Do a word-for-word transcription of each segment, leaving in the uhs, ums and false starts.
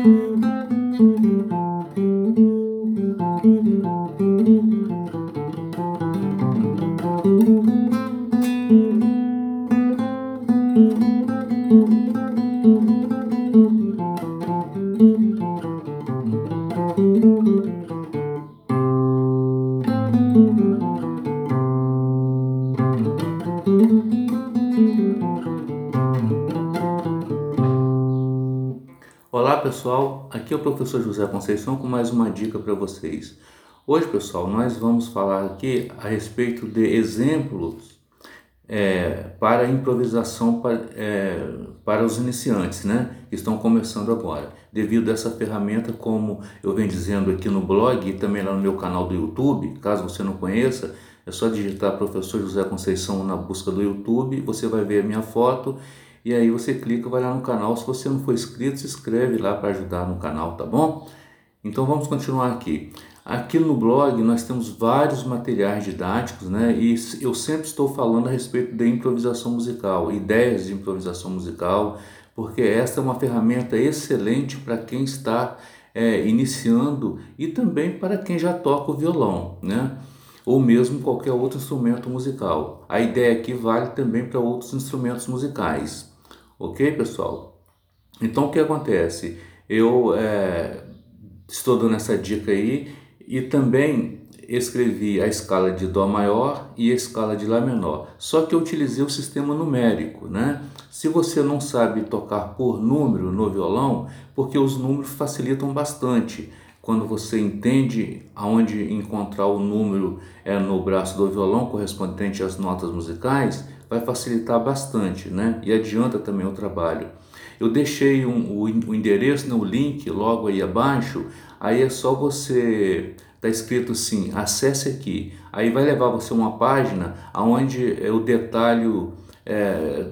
Olá pessoal, aqui é o professor José Conceição com mais uma dica para vocês. Hoje pessoal, nós vamos falar aqui a respeito de exemplos é, para improvisação para, é, para os iniciantes, né, que estão começando agora. Devido a essa ferramenta, como eu venho dizendo aqui no blog e também lá no meu canal do YouTube, caso você não conheça, é só digitar professor José Conceição na busca do YouTube, você vai ver a minha foto. E aí você clica, vai lá no canal. Se você não for inscrito, se inscreve lá para ajudar no canal, tá bom? Então vamos continuar aqui. Aqui no blog nós temos vários materiais didáticos, né? E eu sempre estou falando a respeito de improvisação musical, ideias de improvisação musical, porque esta é uma ferramenta excelente para quem está é, iniciando e também para quem já toca o violão, né? Ou mesmo qualquer outro instrumento musical. A ideia aqui vale também para outros instrumentos musicais. Ok, pessoal? Então, o que acontece? Eu é, estou dando essa dica aí e também escrevi a escala de Dó maior e a escala de Lá menor. Só que eu utilizei o sistema numérico, né? Se você não sabe tocar por número no violão, porque os números facilitam bastante. Quando você entende aonde encontrar o número é, no braço do violão correspondente às notas musicais, vai facilitar bastante, né? E adianta também o trabalho. Eu deixei um, o, o endereço, no link logo aí abaixo, aí é só você, tá escrito assim, acesse aqui. Aí vai levar você a uma página onde é o detalhe é,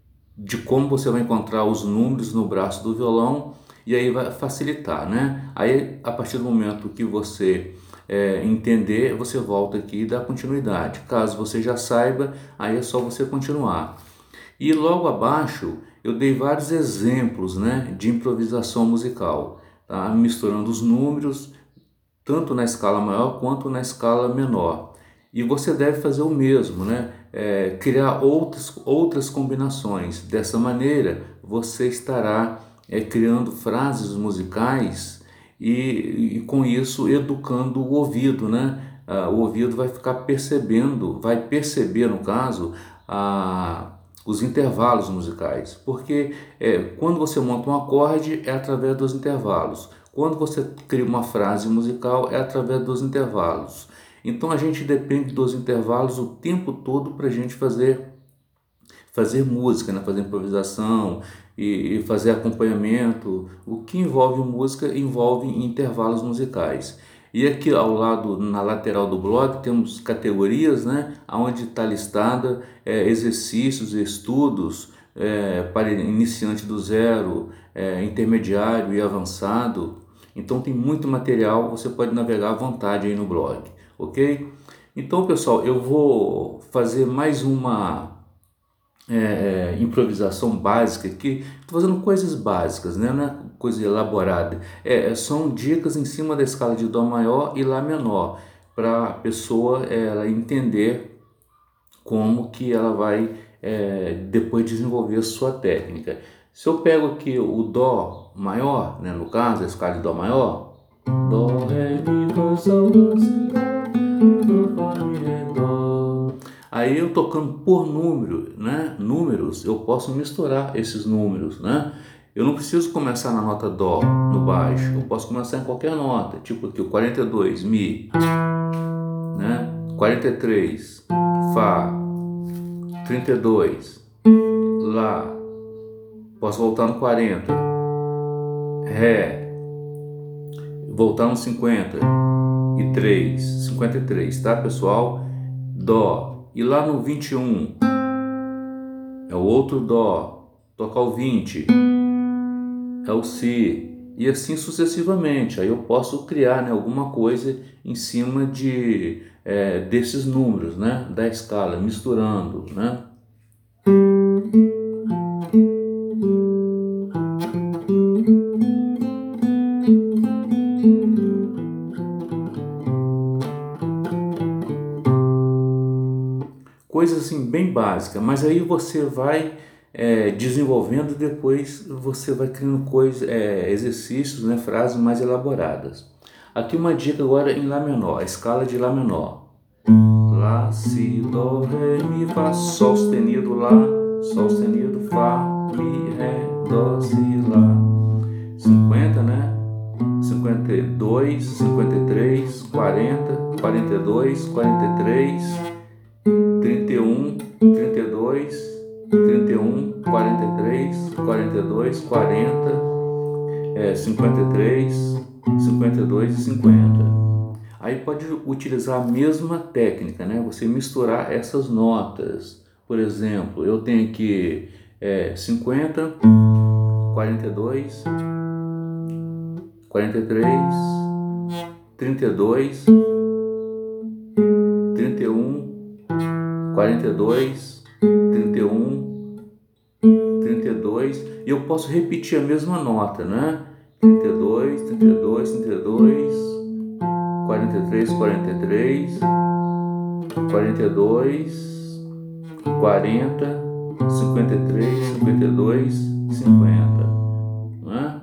de como você vai encontrar os números no braço do violão, e aí vai facilitar, né? Aí a partir do momento que você é, entender, você volta aqui e dá continuidade. Caso você já saiba, aí é só você continuar. E logo abaixo eu dei vários exemplos, né, de improvisação musical, tá? Misturando os números tanto na escala maior quanto na escala menor. E você deve fazer o mesmo, né? É, criar outras, outras combinações. Dessa maneira, você estará é, criando frases musicais e, e com isso educando o ouvido, né? Ah, o ouvido vai ficar percebendo, vai perceber no caso, a, os intervalos musicais, porque é, quando você monta um acorde é através dos intervalos. Quando você cria uma frase musical é através dos intervalos. Então a gente depende dos intervalos o tempo todo para a gente fazer, fazer música, né? Fazer improvisação e, e fazer acompanhamento. O que envolve música envolve intervalos musicais. E aqui ao lado, na lateral do blog, temos categorias, né? Onde está listada é, exercícios e estudos é, para iniciante do zero, é, intermediário e avançado. Então tem muito material, você pode navegar à vontade aí no blog, ok? Então pessoal, eu vou fazer mais uma é, improvisação básica aqui. Estou fazendo coisas básicas, né? Não é coisa elaborada. É, são dicas em cima da escala de Dó maior e Lá menor, para a pessoa ela entender como que ela vai é, depois desenvolver a sua técnica. Se eu pego aqui o Dó maior, né, no caso, a escala de Dó maior, Dó, Ré, Mi, Fá, Sol, Lá, Si, Dó, Fá, Mi, Ré, Dó. Aí eu tocando por número, né, números, eu posso misturar esses números, né? Eu não preciso começar na nota Dó no baixo, eu posso começar em qualquer nota, tipo aqui o quarenta e dois, Mi, né? quarenta e três, Fá, trinta e dois, Lá, posso voltar no quarenta, Ré, voltar no cinquenta e três, cinquenta e três, tá pessoal? Dó, e lá no vinte e um é o outro Dó, tocar o vinte é o Si, e assim sucessivamente. Aí eu posso criar, né, alguma coisa em cima de, é, desses números, né, da escala, misturando, né? coisas assim bem básicas, mas aí você vai é, desenvolvendo, depois você vai criando coisas, é, exercícios, né, frases mais elaboradas. Aqui uma dica agora em Lá menor, a escala de Lá menor. Lá, Si, Dó, Ré, Mi, Fá, Sol sustenido, Lá, Sol sustenido, Fá, Mi, Ré, Dó, Si, Lá. cinquenta, né? cinquenta e dois, cinquenta e três, quarenta, quarenta e dois, quarenta e três, trinta e um, trinta e dois, trinta e um, quarenta e três, quarenta e dois, quarenta, é, cinquenta e três, cinquenta e dois e cinquenta. Aí pode utilizar a mesma técnica, né? Você misturar essas notas. Por exemplo, eu tenho aqui é, cinquenta, quarenta e dois, quarenta e três, trinta e dois, trinta e um, quarenta e dois, trinta e um, trinta e dois, e eu posso repetir a mesma nota, né? trinta e dois, trinta e dois, trinta e dois, quarenta e três, quarenta e três, quarenta e dois, quarenta, cinquenta e três, cinquenta e dois, cinquenta, né?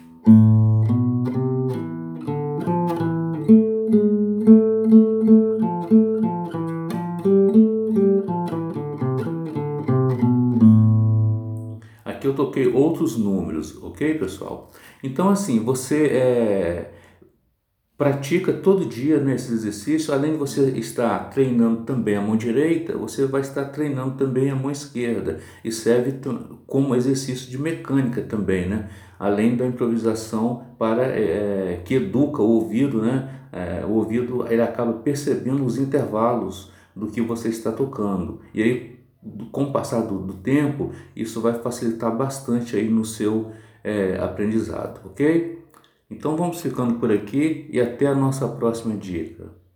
Aqui eu toquei outros números, ok, pessoal? Então, assim, você é, pratica todo dia nesse exercício. Além de você estar treinando também a mão direita, você vai estar treinando também a mão esquerda, e serve como exercício de mecânica também, né? Além da improvisação para é, que educa o ouvido, né? É, o ouvido, ele acaba percebendo os intervalos do que você está tocando, e aí, com o passar do, do tempo, isso vai facilitar bastante aí no seu é, aprendizado, ok? Então vamos ficando por aqui e até a nossa próxima dica.